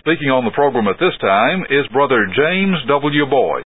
Speaking on the program at this time is Brother James W. Boyd.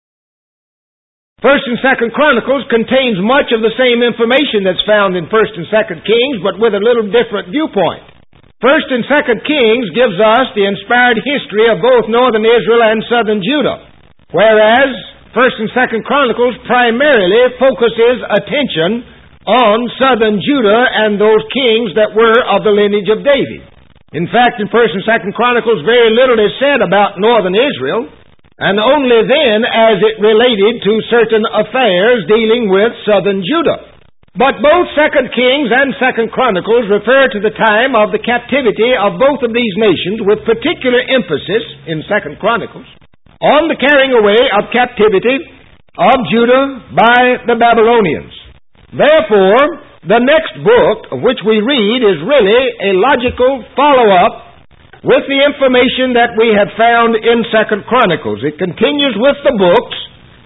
First and Second Chronicles contains much of the same information that's found in First and Second Kings, but with a little different viewpoint. First and Second Kings gives us the inspired history of both northern Israel and southern Judah, whereas First and Second Chronicles primarily focuses attention on southern Judah and those kings that were of the lineage of David. In fact, in First and Second Chronicles, very little is said about northern Israel, and only then as it related to certain affairs dealing with southern Judah. But both Second Kings and Second Chronicles refer to the time of the captivity of both of these nations, with particular emphasis in Second Chronicles on the carrying away of captivity of Judah by the Babylonians. Therefore, the next book of which we read is really a logical follow-up with the information that we have found in Second Chronicles. It continues with the books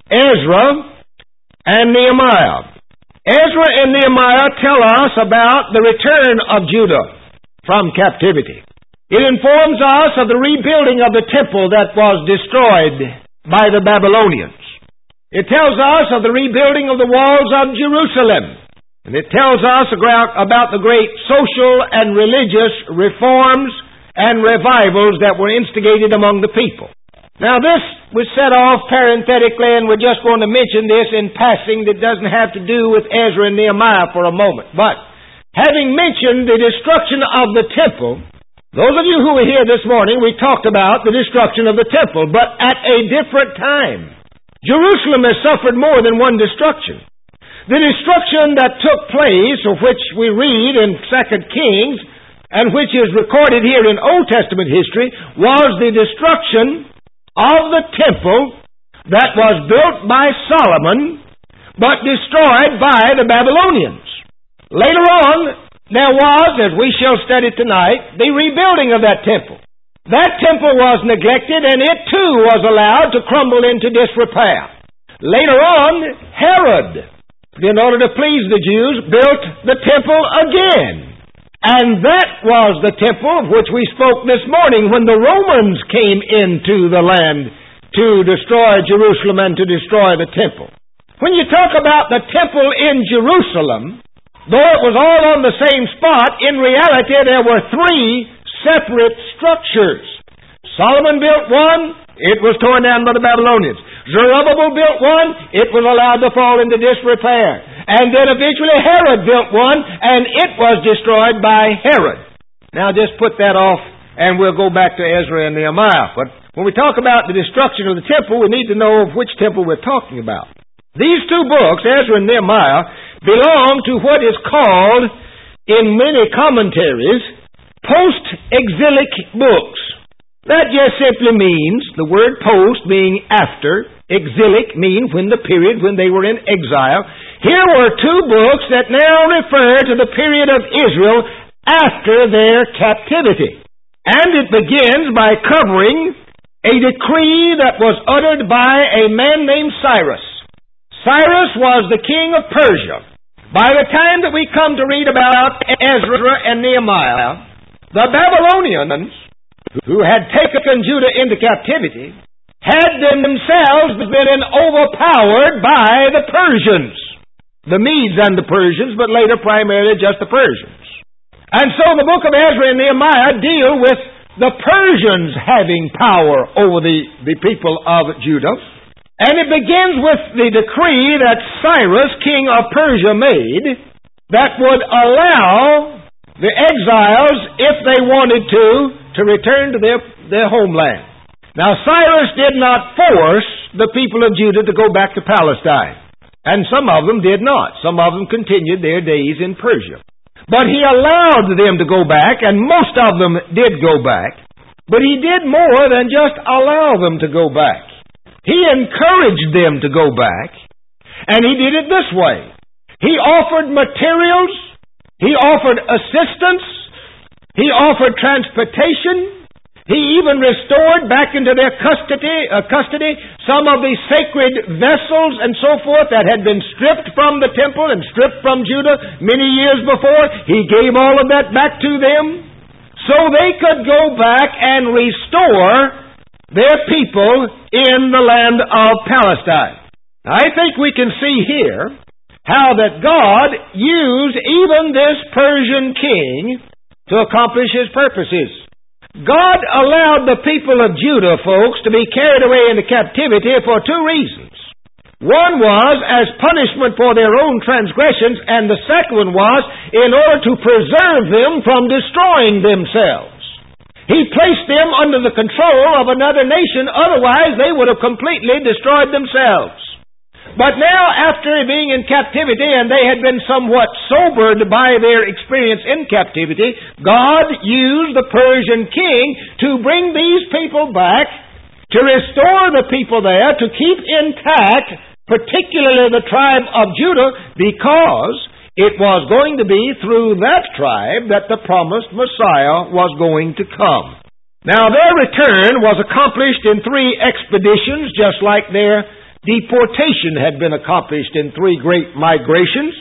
Ezra and Nehemiah. Ezra and Nehemiah tell us about the return of Judah from captivity. It informs us of the rebuilding of the temple that was destroyed by the Babylonians. It tells us of the rebuilding of the walls of Jerusalem. And it tells us about the great social and religious reforms and revivals that were instigated among the people. Now this was set off parenthetically, and we're just going to mention this in passing that doesn't have to do with Ezra and Nehemiah for a moment. But having mentioned the destruction of the temple, those of you who were here this morning, we talked about the destruction of the temple, but at a different time. Jerusalem has suffered more than one destruction. The destruction that took place, of which we read in 2 Kings, and which is recorded here in Old Testament history, was the destruction of the temple that was built by Solomon, but destroyed by the Babylonians. Later on, there was, as we shall study tonight, the rebuilding of that temple. That temple was neglected, and it too was allowed to crumble into disrepair. Later on, Herod, in order to please the Jews, built the temple again. And that was the temple of which we spoke this morning when the Romans came into the land to destroy Jerusalem and to destroy the temple. When you talk about the temple in Jerusalem, though it was all on the same spot, in reality there were three separate structures. Solomon built one, it was torn down by the Babylonians. Zerubbabel built one, it was allowed to fall into disrepair. And then eventually Herod built one, and it was destroyed by Herod. Now just put that off, and we'll go back to Ezra and Nehemiah. But when we talk about the destruction of the temple, we need to know of which temple we're talking about. These two books, Ezra and Nehemiah, belong to what is called, in many commentaries, post-exilic books. That just simply means, the word post being after, exilic means when the period when they were in exile. Here were two books that now refer to the period of Israel after their captivity. And it begins by covering a decree that was uttered by a man named Cyrus. Cyrus was the king of Persia. By the time that we come to read about Ezra and Nehemiah, the Babylonians, who had taken Judah into captivity, had themselves been overpowered by the Persians. The Medes and the Persians, but later primarily just the Persians. And so the book of Ezra and Nehemiah deal with the Persians having power over the people of Judah. And it begins with the decree that Cyrus, king of Persia, made that would allow the exiles, if they wanted to return to their homeland. Now, Cyrus did not force the people of Judah to go back to Palestine. And some of them did not. Some of them continued their days in Persia. But he allowed them to go back, and most of them did go back. But he did more than just allow them to go back. He encouraged them to go back, and he did it this way. He offered materials, he offered assistance, he offered transportation, he even restored back into their custody some of the sacred vessels and so forth that had been stripped from the temple and stripped from Judah many years before. He gave all of that back to them. so they could go back and restore their people in the land of Palestine. Now, I think we can see here how that God used even this Persian king to accomplish His purposes. God allowed the people of Judah, folks, to be carried away into captivity for two reasons. One was as punishment for their own transgressions, and the second one was in order to preserve them from destroying themselves. He placed them under the control of another nation, otherwise they would have completely destroyed themselves. But now, after being in captivity, and they had been somewhat sobered by their experience in captivity, God used the Persian king to bring these people back, to restore the people there, to keep intact, particularly the tribe of Judah, because it was going to be through that tribe that the promised Messiah was going to come. Now, their return was accomplished in 3 expeditions, just like their deportation had been accomplished in 3 great migrations.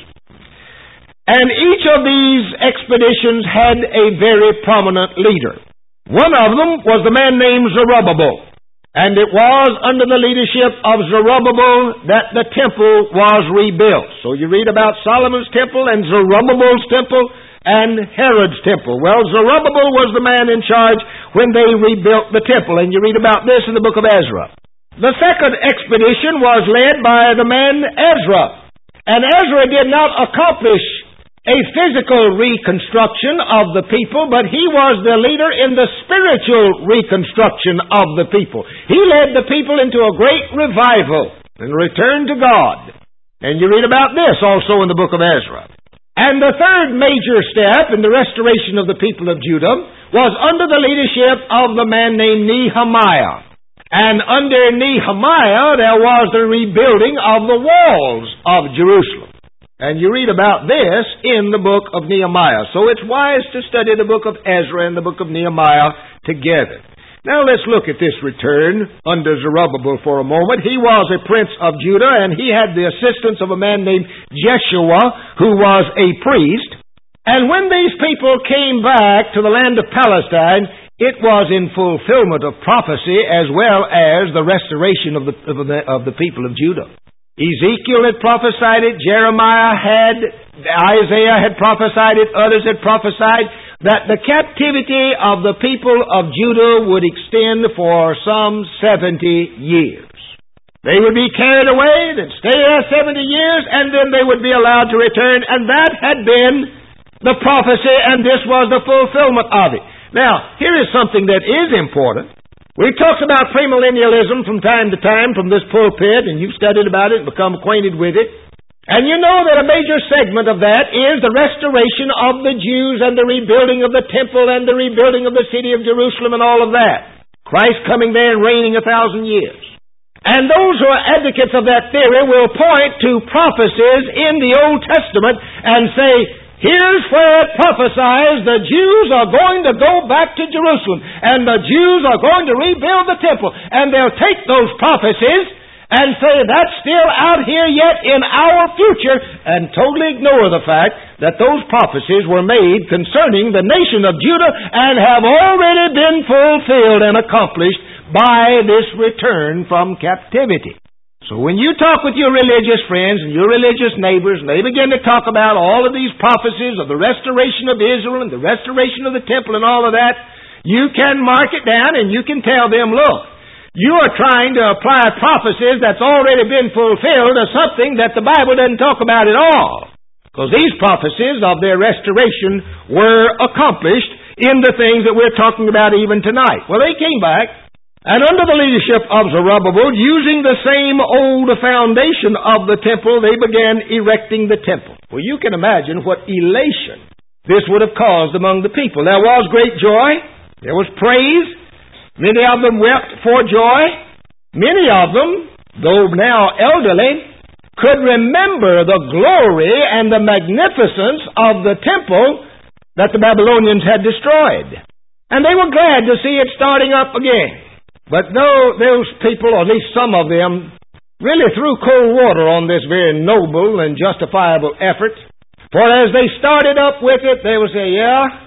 And each of these expeditions had a very prominent leader. One of them was the man named Zerubbabel. And it was under the leadership of Zerubbabel that the temple was rebuilt. So you read about Solomon's temple and Zerubbabel's temple and Herod's temple. Well, Zerubbabel was the man in charge when they rebuilt the temple. And you read about this in the book of Ezra. The second expedition was led by the man Ezra. And Ezra did not accomplish a physical reconstruction of the people, but he was the leader in the spiritual reconstruction of the people. He led the people into a great revival and return to God. And you read about this also in the book of Ezra. And the third major step in the restoration of the people of Judah was under the leadership of the man named Nehemiah. And under Nehemiah, there was the rebuilding of the walls of Jerusalem. And you read about this in the book of Nehemiah. So it's wise to study the book of Ezra and the book of Nehemiah together. Now let's look at this return under Zerubbabel for a moment. He was a prince of Judah, and he had the assistance of a man named Jeshua, who was a priest. And when these people came back to the land of Palestine, it was in fulfillment of prophecy as well as the restoration of the people of Judah. Ezekiel had prophesied it, Jeremiah had, Isaiah had prophesied it, others had prophesied that the captivity of the people of Judah would extend for some 70 years. They would be carried away, they'd stay there 70 years, and then they would be allowed to return, and that had been the prophecy, and this was the fulfillment of it. Now, here is something that is important. We've talked about premillennialism from time to time from this pulpit, and you've studied about it and become acquainted with it. And you know that a major segment of that is the restoration of the Jews and the rebuilding of the temple and the rebuilding of the city of Jerusalem and all of that. Christ coming there and reigning 1,000 years. And those who are advocates of that theory will point to prophecies in the Old Testament and say, here's where it prophesies the Jews are going to go back to Jerusalem, and the Jews are going to rebuild the temple. And they'll take those prophecies and say that's still out here yet in our future, and totally ignore the fact that those prophecies were made concerning the nation of Judah and have already been fulfilled and accomplished by this return from captivity. So when you talk with your religious friends and your religious neighbors, and they begin to talk about all of these prophecies of the restoration of Israel and the restoration of the temple and all of that, you can mark it down and you can tell them, look, you are trying to apply prophecies that's already been fulfilled to something that the Bible doesn't talk about at all. Because these prophecies of their restoration were accomplished in the things that we're talking about even tonight. Well, they came back. And under the leadership of Zerubbabel, using the same old foundation of the temple, they began erecting the temple. Well, you can imagine what elation this would have caused among the people. There was great joy. There was praise. Many of them wept for joy. Many of them, though now elderly, could remember the glory and the magnificence of the temple that the Babylonians had destroyed. And they were glad to see it starting up again. But though those people, or at least some of them, really threw cold water on this very noble and justifiable effort, for as they started up with it, they would say, yeah,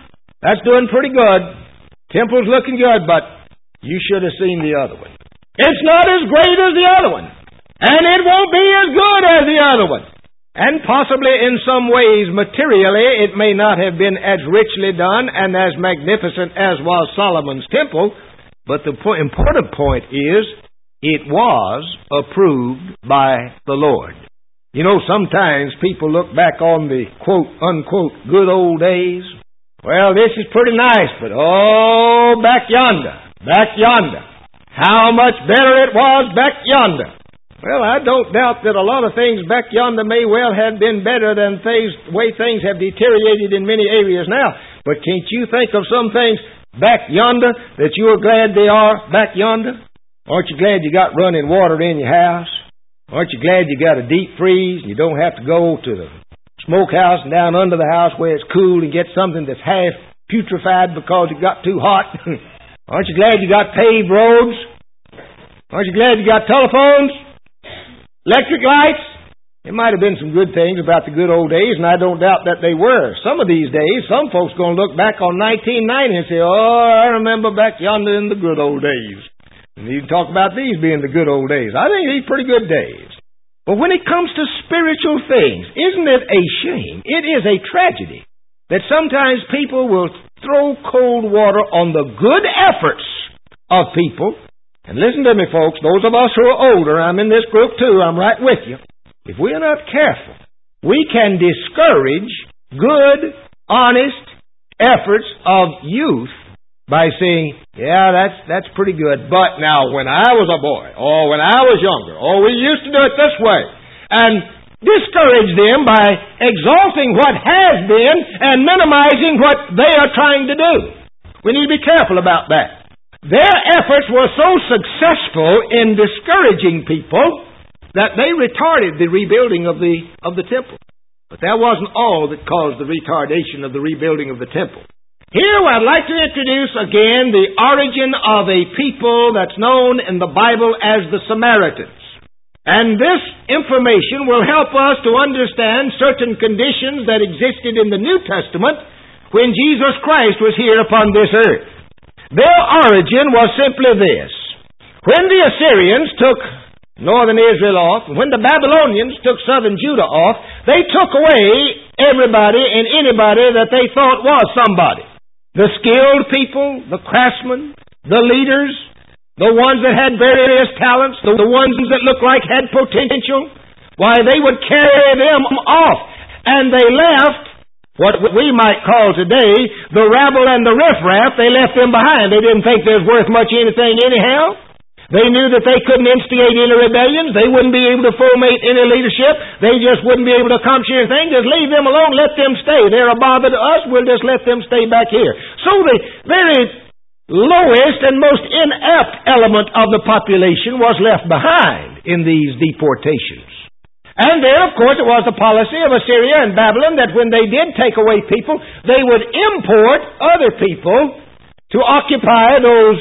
That's doing pretty good. Temple's looking good, but you should have seen the other one. It's not as great as the other one, and it won't be as good as the other one. And possibly in some ways, materially, it may not have been as richly done and as magnificent as was Solomon's temple, but the important point is, it was approved by the Lord. You know, sometimes people look back on the quote, unquote, good old days. Well, this is pretty nice, but oh, back yonder, how much better it was back yonder. Well, I don't doubt that a lot of things back yonder may well have been better than the way things have deteriorated in many areas now. But can't you think of some things back yonder that you are glad they are back yonder? Aren't you glad you got running water in your house? Aren't you glad you got a deep freeze and you don't have to go to the smokehouse and down under the house where it's cool and get something that's half putrefied because it got too hot? Aren't you glad you got paved roads? Aren't you glad you got telephones? Electric lights? There might have been some good things about the good old days, and I don't doubt that they were. Some of these days, some folks are going to look back on 1990 and say, oh, I remember back yonder in the good old days. And you can talk about these being the good old days. I think these are pretty good days. But when it comes to spiritual things, isn't it a shame? It is a tragedy that sometimes people will throw cold water on the good efforts of people. And listen to me, folks, those of us who are older, I'm in this group too, I'm right with you. If we are not careful, we can discourage good, honest efforts of youth by saying, yeah, that's pretty good, but now when I was a boy, or when I was younger, or we used to do it this way, and discourage them by exalting what has been and minimizing what they are trying to do. We need to be careful about that. Their efforts were so successful in discouraging people that they retarded the rebuilding of the temple. But that wasn't all that caused the retardation of the rebuilding of the temple. Here I'd like to introduce again the origin of a people that's known in the Bible as the Samaritans. And this information will help us to understand certain conditions that existed in the New Testament when Jesus Christ was here upon this earth. Their origin was simply this. When the Assyrians took northern Israel off, and when the Babylonians took southern Judah off, they took away everybody and anybody that they thought was somebody. The skilled people, the craftsmen, the leaders, the ones that had various talents, the ones that looked like had potential, why, they would carry them off. And they left what we might call today the rabble and the riffraff. They left them behind. They didn't think they was worth much anything anyhow. They knew that they couldn't instigate any rebellions. They wouldn't be able to formate any leadership. They just wouldn't be able to accomplish anything. Just leave them alone. Let them stay. They're a bother to us. We'll just let them stay back here. So the very lowest and most inept element of the population was left behind in these deportations. And then, of course, it was the policy of Assyria and Babylon that when they did take away people, they would import other people to occupy those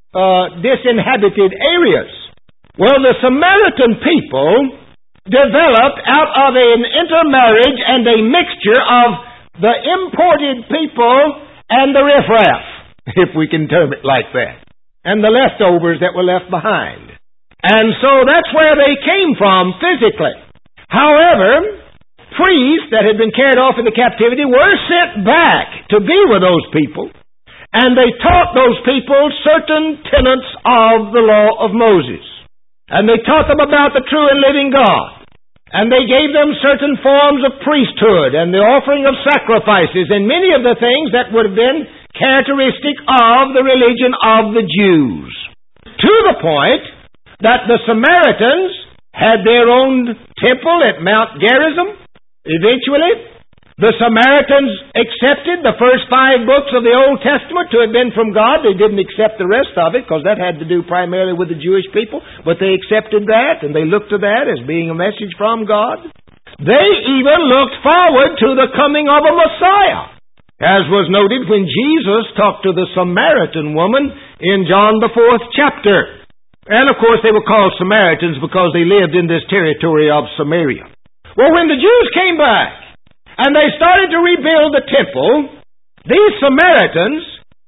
disinhabited areas. Well, the Samaritan people developed out of an intermarriage and a mixture of the imported people and the riffraff, if we can term it like that, and the leftovers that were left behind. And so that's where they came from physically. However, priests that had been carried off into captivity were sent back to be with those people. And they taught those people certain tenets of the law of Moses. And they taught them about the true and living God. And they gave them certain forms of priesthood and the offering of sacrifices and many of the things that would have been characteristic of the religion of the Jews. To the point that the Samaritans had their own temple at Mount Gerizim eventually. The Samaritans accepted the first 5 books of the Old Testament to have been from God. They didn't accept the rest of it because that had to do primarily with the Jewish people. But they accepted that and they looked to that as being a message from God. They even looked forward to the coming of a Messiah, as was noted when Jesus talked to the Samaritan woman in John the 4th chapter. And of course they were called Samaritans because they lived in this territory of Samaria. Well, when the Jews came back, and they started to rebuild the temple, These Samaritans,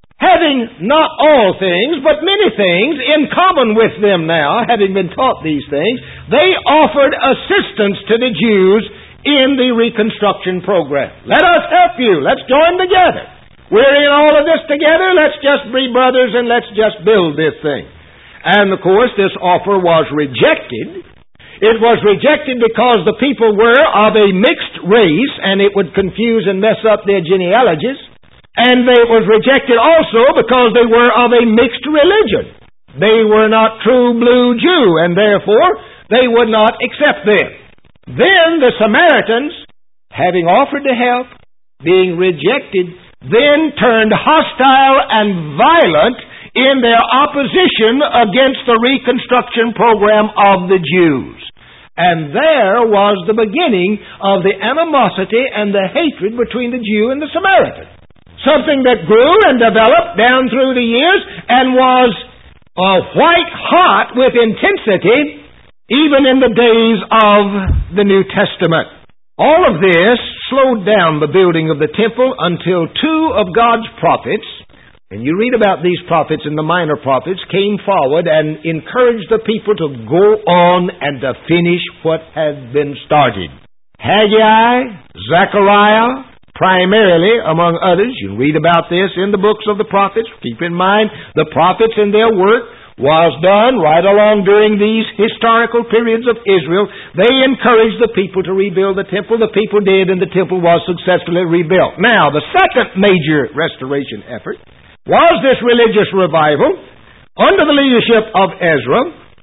having not all things, but many things in common with them now, having been taught these things, they offered assistance to the Jews in the reconstruction program. Let us help you. Let's join together. We're in all of this together. Let's just be brothers and let's just build this thing. And, of course, this offer was rejected. It was rejected because the people were of a mixed race, and it would confuse and mess up their genealogies. And it was rejected also because they were of a mixed religion. They were not true blue Jew, and therefore they would not accept them. Then the Samaritans, having offered to help, being rejected, then turned hostile and violent in their opposition against the reconstruction program of the Jews. And there was the beginning of the animosity and the hatred between the Jew and the Samaritan. Something that grew and developed down through the years and was white hot with intensity even in the days of the New Testament. All of this slowed down the building of the temple until two of God's prophets, and you read about these prophets and the minor prophets, came forward and encouraged the people to go on and to finish what had been started. Haggai, Zechariah, primarily, among others. You read about this in the books of the prophets. Keep in mind, the prophets and their work was done right along during these historical periods of Israel. They encouraged the people to rebuild the temple. The people did, and the temple was successfully rebuilt. Now, the second major restoration effort was this religious revival under the leadership of Ezra.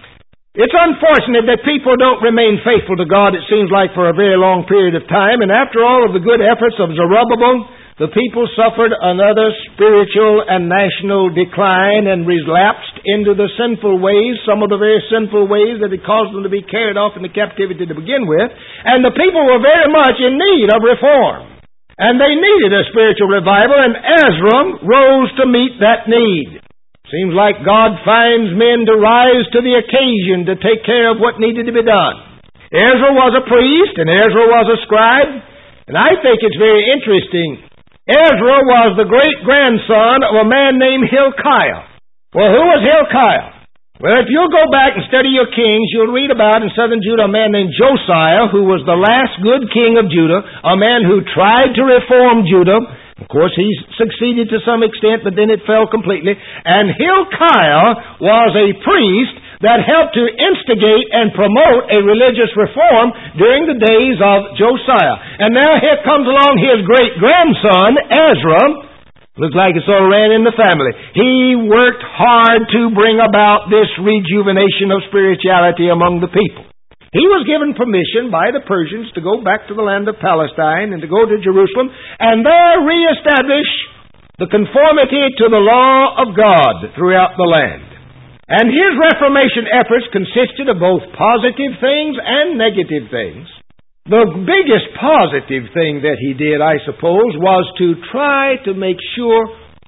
It's unfortunate that people don't remain faithful to God, it seems like, for a very long period of time. And after all of the good efforts of Zerubbabel, the people suffered another spiritual and national decline and relapsed into the sinful ways, some of the very sinful ways that had caused them to be carried off into captivity to begin with. And the people were very much in need of reform. And they needed a spiritual revival, and Ezra rose to meet that need. Seems like God finds men to rise to the occasion to take care of what needed to be done. Ezra was a priest, and Ezra was a scribe, and I think it's very interesting. Ezra was the great-grandson of a man named Hilkiah. Well, who was Hilkiah? Well, if you'll go back and study your kings, you'll read about in southern Judah a man named Josiah, who was the last good king of Judah, a man who tried to reform Judah. Of course, he succeeded to some extent, but then it fell completely. And Hilkiah was a priest that helped to instigate and promote a religious reform during the days of Josiah. And now here comes along his great-grandson, Ezra. Looks like it's all ran in the family. He worked hard to bring about this rejuvenation of spirituality among the people. He was given permission by the Persians to go back to the land of Palestine and to go to Jerusalem and there reestablish the conformity to the law of God throughout the land. And his Reformation efforts consisted of both positive things and negative things. The biggest positive thing that he did, I suppose, was to try to make sure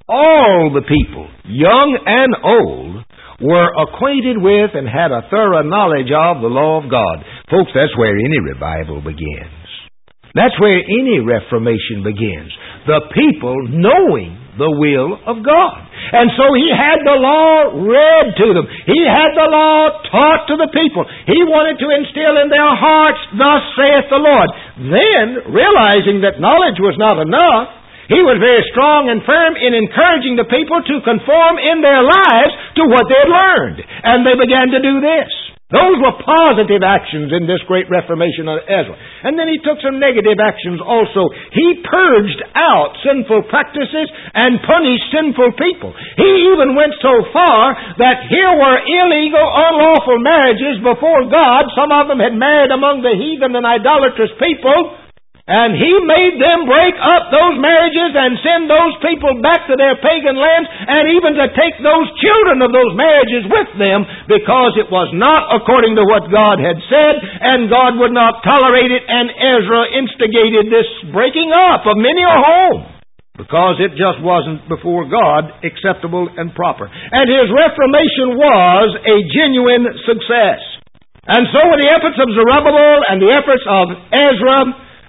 all the people, young and old, were acquainted with and had a thorough knowledge of the law of God. Folks, that's where any revival begins. That's where any reformation begins. The people knowing the will of God. And so he had the law read to them. He had the law taught to the people. He wanted to instill in their hearts, thus saith the Lord. Then, realizing that knowledge was not enough, he was very strong and firm in encouraging the people to conform in their lives to what they had learned. And they began to do this. Those were positive actions in this great reformation of Ezra. And then he took some negative actions also. He purged out sinful practices and punished sinful people. He even went so far that here were illegal, unlawful marriages before God. Some of them had married among the heathen and idolatrous people. And he made them break up those marriages and send those people back to their pagan lands, and even to take those children of those marriages with them, because it was not according to what God had said, and God would not tolerate it, and Ezra instigated this breaking up of many a home, because it just wasn't before God acceptable and proper. And his reformation was a genuine success. And so with the efforts of Zerubbabel and the efforts of Ezra,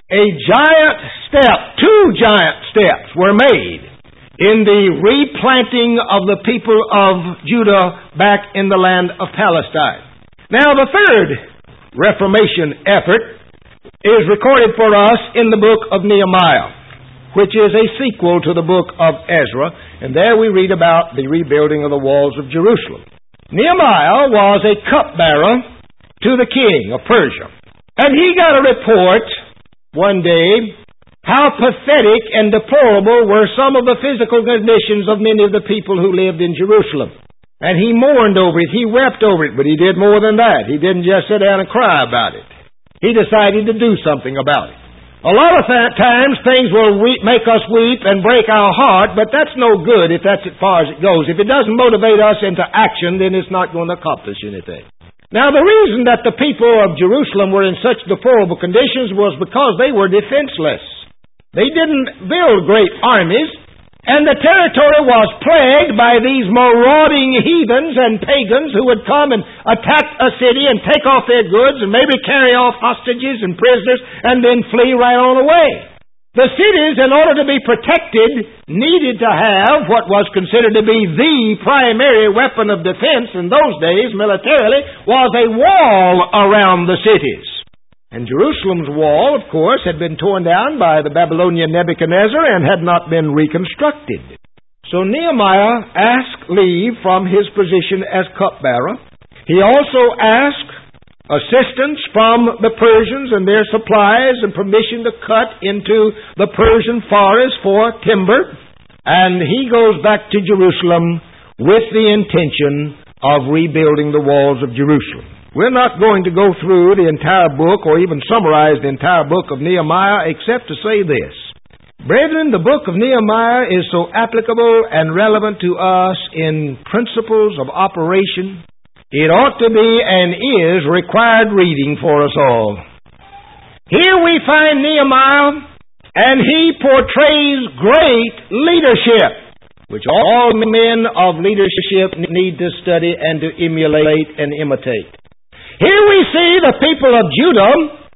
a giant step, 2 giant steps were made in the replanting of the people of Judah back in the land of Palestine. Now, the third Reformation effort is recorded for us in the book of Nehemiah, which is a sequel to the book of Ezra, and there we read about the rebuilding of the walls of Jerusalem. Nehemiah was a cupbearer to the king of Persia, and he got a report one day how pathetic and deplorable were some of the physical conditions of many of the people who lived in Jerusalem. And he mourned over it, he wept over it, but he did more than that. He didn't just sit down and cry about it. He decided to do something about it. A lot of times things will make us weep and break our heart, but that's no good if that's as far as it goes. If it doesn't motivate us into action, then it's not going to accomplish anything. Now, the reason that the people of Jerusalem were in such deplorable conditions was because they were defenseless. They didn't build great armies, and the territory was plagued by these marauding heathens and pagans who would come and attack a city and take off their goods and maybe carry off hostages and prisoners and then flee right on away. The cities, in order to be protected, needed to have what was considered to be the primary weapon of defense in those days, militarily, was a wall around the cities. And Jerusalem's wall, of course, had been torn down by the Babylonian Nebuchadnezzar and had not been reconstructed. So Nehemiah asked leave from his position as cupbearer. He also asked assistance from the Persians and their supplies and permission to cut into the Persian forest for timber. And he goes back to Jerusalem with the intention of rebuilding the walls of Jerusalem. We're not going to go through the entire book or even summarize the entire book of Nehemiah except to say this. Brethren, the book of Nehemiah is so applicable and relevant to us in principles of operation. It ought to be and is required reading for us all. Here we find Nehemiah, and he portrays great leadership, which all men of leadership need to study and to emulate and imitate. Here we see the people of Judah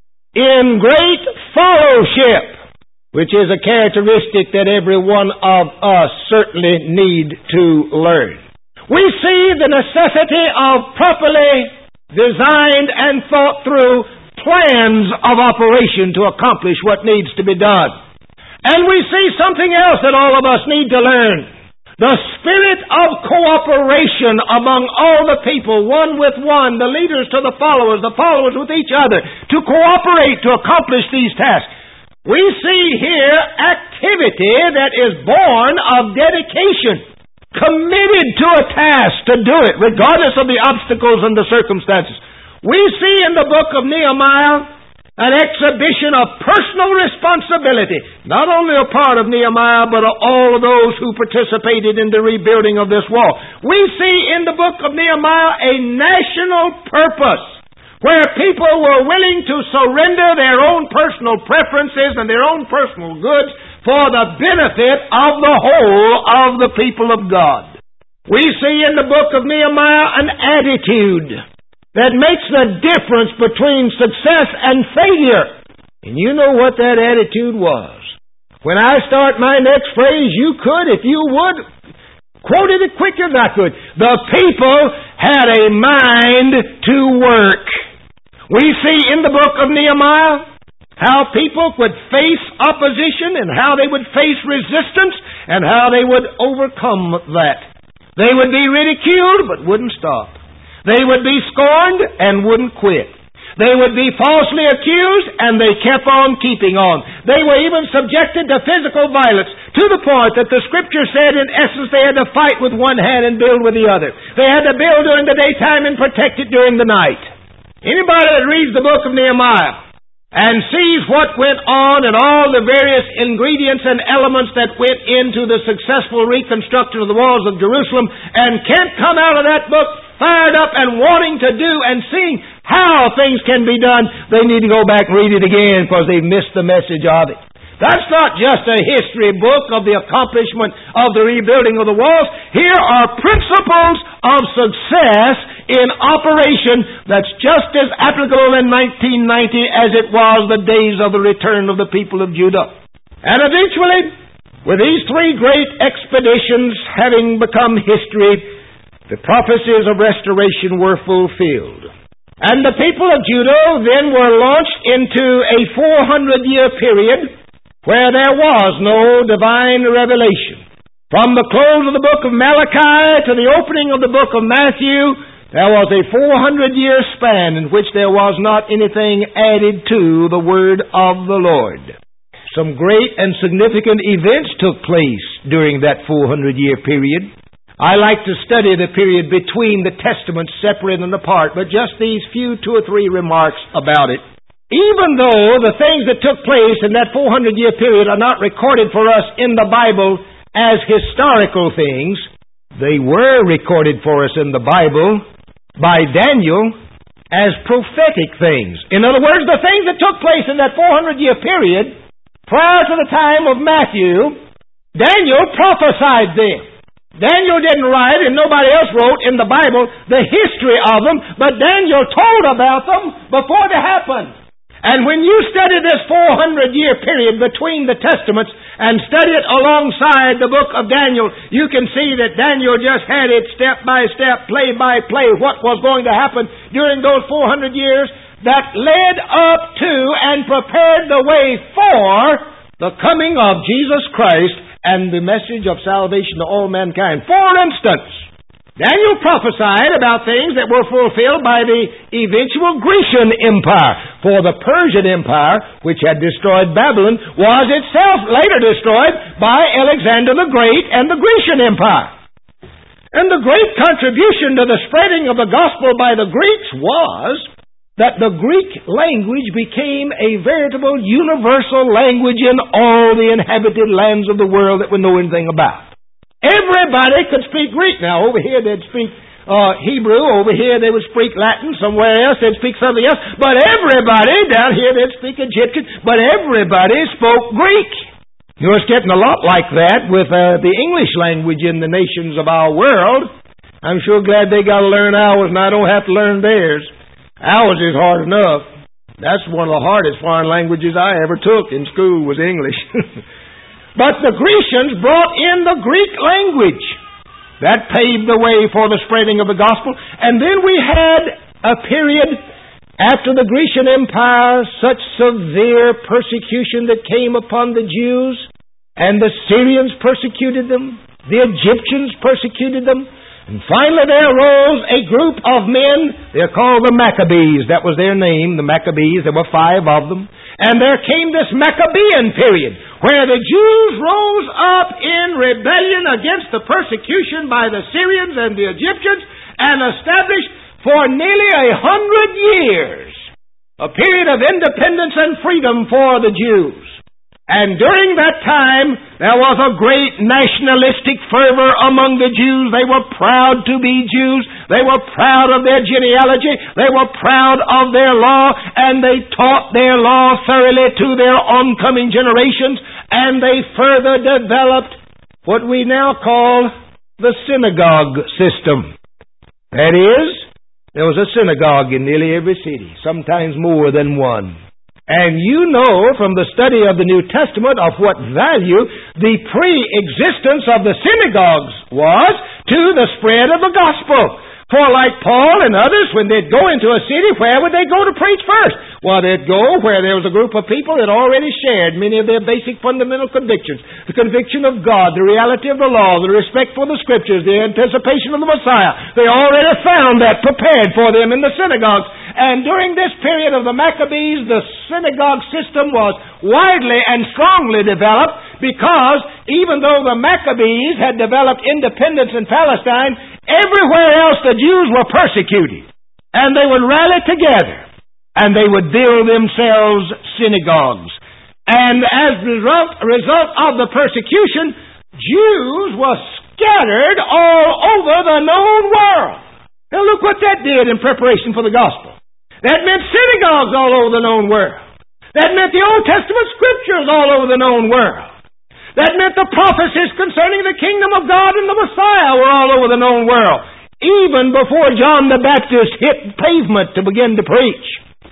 in great fellowship, which is a characteristic that every one of us certainly need to learn. We see the necessity of properly designed and thought through plans of operation to accomplish what needs to be done. And we see something else that all of us need to learn. The spirit of cooperation among all the people, one with one, the leaders to the followers with each other, to cooperate to accomplish these tasks. We see here activity that is born of dedication, committed to a task to do it, regardless of the obstacles and the circumstances. We see in the book of Nehemiah an exhibition of personal responsibility, not only a part of Nehemiah, but of all of those who participated in the rebuilding of this wall. We see in the book of Nehemiah a national purpose, where people were willing to surrender their own personal preferences and their own personal goods for the benefit of the whole of the people of God. We see in the book of Nehemiah an attitude that makes the difference between success and failure. And you know what that attitude was. When I start my next phrase, you could, if you would, quote it quicker than I could. The people had a mind to work. We see in the book of Nehemiah how people would face opposition and how they would face resistance and how they would overcome that. They would be ridiculed but wouldn't stop. They would be scorned and wouldn't quit. They would be falsely accused and they kept on keeping on. They were even subjected to physical violence to the point that the Scripture said in essence they had to fight with one hand and build with the other. They had to build during the daytime and protect it during the night. Anybody that reads the book of Nehemiah and sees what went on and all the various ingredients and elements that went into the successful reconstruction of the walls of Jerusalem and can't come out of that book fired up and wanting to do and seeing how things can be done, they need to go back and read it again because they've missed the message of it. That's not just a history book of the accomplishment of the rebuilding of the walls. Here are principles of success in operation that's just as applicable in 1990 as it was the days of the return of the people of Judah. And eventually, with these three great expeditions having become history, the prophecies of restoration were fulfilled. And the people of Judah then were launched into a 400-year period where there was no divine revelation. From the close of the book of Malachi to the opening of the book of Matthew, there was a 400-year span in which there was not anything added to the word of the Lord. Some great and significant events took place during that 400-year period. I like to study the period between the Testaments, separate and apart, but just these few 2 or 3 remarks about it. Even though the things that took place in that 400-year period are not recorded for us in the Bible as historical things, they were recorded for us in the Bible by Daniel as prophetic things. In other words, the things that took place in that 400-year period prior to the time of Matthew, Daniel prophesied them. Daniel didn't write, and nobody else wrote in the Bible the history of them, but Daniel told about them before they happened. And when you study this 400-year period between the Testaments and study it alongside the book of Daniel, you can see that Daniel just had it step by step, play by play, what was going to happen during those 400 years that led up to and prepared the way for the coming of Jesus Christ and the message of salvation to all mankind. For instance, Daniel prophesied about things that were fulfilled by the eventual Grecian Empire. For the Persian Empire, which had destroyed Babylon, was itself later destroyed by Alexander the Great and the Grecian Empire. And the great contribution to the spreading of the gospel by the Greeks was that the Greek language became a veritable universal language in all the inhabited lands of the world that we know anything about. Everybody could speak Greek. Now, over here they'd speak Hebrew. Over here they would speak Latin. Somewhere else they'd speak something else. But everybody, down here they'd speak Egyptian. But everybody spoke Greek. You know, it's getting a lot like that with the English language in the nations of our world. I'm sure glad they got to learn ours and I don't have to learn theirs. Ours is hard enough. That's one of the hardest foreign languages I ever took in school was English. But the Grecians brought in the Greek language. That paved the way for the spreading of the gospel. And then we had a period after the Grecian Empire, such severe persecution that came upon the Jews, and the Syrians persecuted them, the Egyptians persecuted them, and finally there arose a group of men, they're called the Maccabees, that was their name, the Maccabees, there were 5 of them, and there came this Maccabean period, where the Jews rose up in rebellion against the persecution by the Syrians and the Egyptians, and established for nearly 100 years a period of independence and freedom for the Jews. And during that time, there was a great nationalistic fervor among the Jews. They were proud to be Jews. They were proud of their genealogy. They were proud of their law. And they taught their law thoroughly to their oncoming generations. And they further developed what we now call the synagogue system. That is, there was a synagogue in nearly every city, sometimes more than one. And you know from the study of the New Testament of what value the pre-existence of the synagogues was to the spread of the gospel. For like Paul and others, when they'd go into a city, where would they go to preach first? Well, they'd go where there was a group of people that already shared many of their basic fundamental convictions. The conviction of God, the reality of the law, the respect for the Scriptures, the anticipation of the Messiah. They already found that prepared for them in the synagogues. And during this period of the Maccabees, the synagogue system was widely and strongly developed because even though the Maccabees had developed independence in Palestine, everywhere else the Jews were persecuted. And they would rally together and they would build themselves synagogues. And as a result of the persecution, Jews were scattered all over the known world. Now look what that did in preparation for the gospel. That meant synagogues all over the known world. That meant the Old Testament Scriptures all over the known world. That meant the prophecies concerning the kingdom of God and the Messiah were all over the known world, even before John the Baptist hit pavement to begin to preach.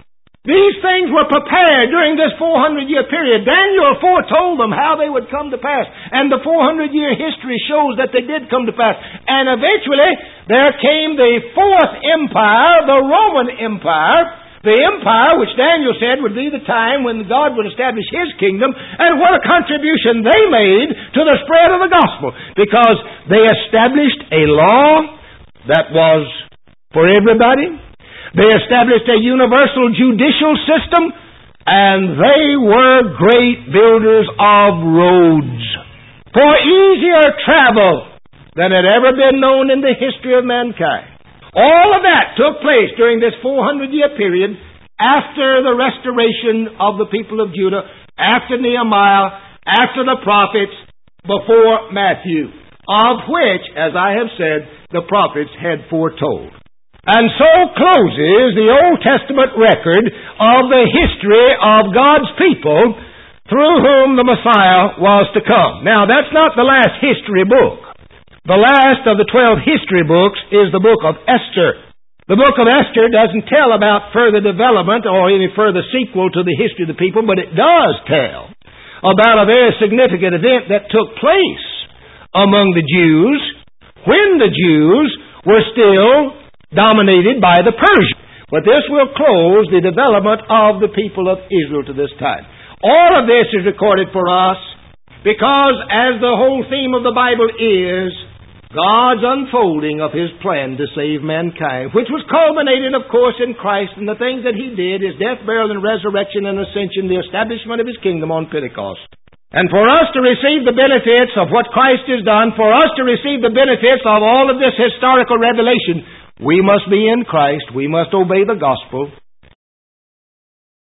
These things were prepared during this 400-year period. Daniel foretold them how they would come to pass. And the 400-year history shows that they did come to pass. And eventually, there came the fourth empire, the Roman Empire. The empire which Daniel said would be the time when God would establish His kingdom. And what a contribution they made to the spread of the gospel. Because they established a law that was for everybody. They established a universal judicial system, and they were great builders of roads for easier travel than had ever been known in the history of mankind. All of that took place during this 400-year period after the restoration of the people of Judah, after Nehemiah, after the prophets, before Matthew, of which, as I have said, the prophets had foretold. And so closes the Old Testament record of the history of God's people through whom the Messiah was to come. Now, that's not the last history book. The last of the 12 history books is the book of Esther. The book of Esther doesn't tell about further development or any further sequel to the history of the people, but it does tell about a very significant event that took place among the Jews when the Jews were still dominated by the Persians. But this will close the development of the people of Israel to this time. All of this is recorded for us because, as the whole theme of the Bible is, God's unfolding of His plan to save mankind, which was culminated, of course, in Christ and the things that He did, His death, burial, and resurrection and ascension, the establishment of His kingdom on Pentecost. And for us to receive the benefits of what Christ has done, for us to receive the benefits of all of this historical revelation, we must be in Christ, we must obey the gospel,